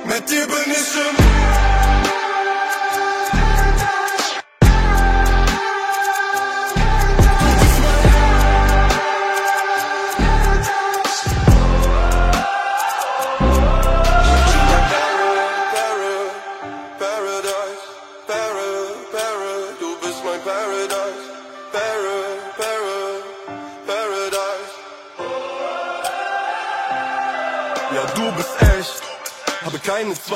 Mit dir bin ich im Ja, du bist echt, habe keine Zweifel.